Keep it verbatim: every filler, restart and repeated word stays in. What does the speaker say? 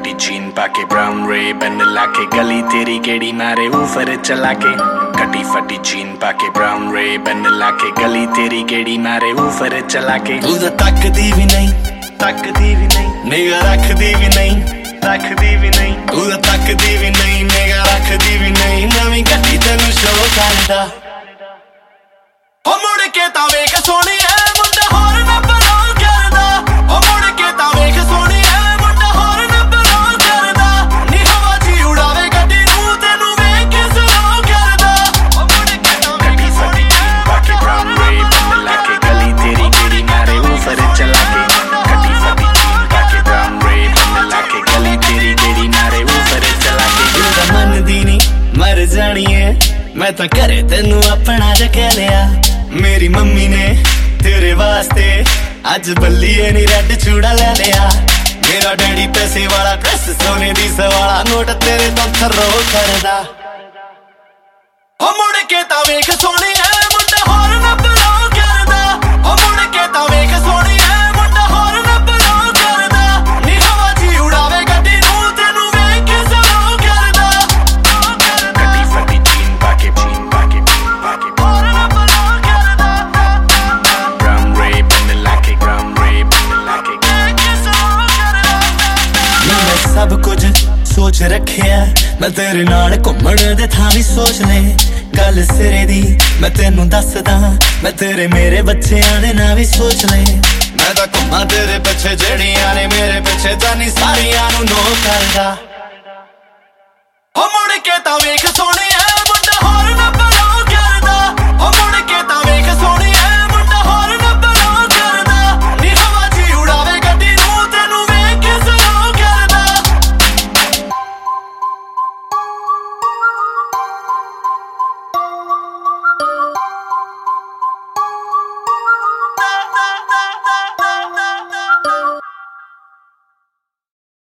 फटी जीन पाके brown Ray-Ban लाके गली तेरी गेड़ी मारे ऊपर चला के कटी फटी जीन पाके ब्राउन रेबन लाके गली तेरी गेड़ी मारे ऊपर चला के तू तो तकदी भी नहीं तकदी भी नहीं निगाह रखदी भी नहीं रखदी भी नहीं तू तो तकदी भी नहीं निगाह रखदी भी नहीं नवीं गड्डी तैनूं शो करदा ओ मुड़ के तां वेख सोहणिया मुंडा होर ना बलां करदा ओ मुड़ के तां वेख सोहणिया मुंडा होर ना बलां करदा नी हवा च उड़ावे गड्डी नूं तैनूं वेख के सलां करदा ओ मुड़ के तां वेख सोहणिया बाकी ब्राउन रेबन लाके गली तेरी गेड़ी मारे ऊपर चला के कटी फटी जीन पाके ब्राउन रेबन लाके गली तेरी गेड़ी मारे ऊपर चला के दिल दा मन दी नी मर जानी है मैं तां घरे तैनूं अपना जग लिया मेरी मम्मी ने तेरे वास्ते अज बल्लीए नी रेड चूड़ा ले लिया मेरा डैडी पैसे वाला ड्रेस सोने दी सवाला नोट तेरे तो थर्रो करदा ओ मुड़ के तां वेख सोहणिया मुंडा होर ना बलां करदा ओ मुड़ के तां वेख सोहणिया मुंडा होर ना बलां करदा नी हवा च उड़ावे गड्डी नूं तैनूं वेख के सलां करदा कटी फटी जीन पाके जीन पाके पाके होर ना बलां करदा ब्राउन रेबन लाके ब्राउन रेबन लाके वेख के सलां करदा मैं सब कुछ सोच रखिया मैं तेरे नाल घुम्मण दे थां भी सोच ले गल सिरे दी मैं तैनूं दसदा मैं तेरे मेरे बच्चेआं दे नां भी सोच ले मैं तां घुम्मां तेरे पिछे जेड़ियां ने मेरे पिछे तां नी सारियां नूं नो करदा ओ मुड़ के तां वेख सोहणिया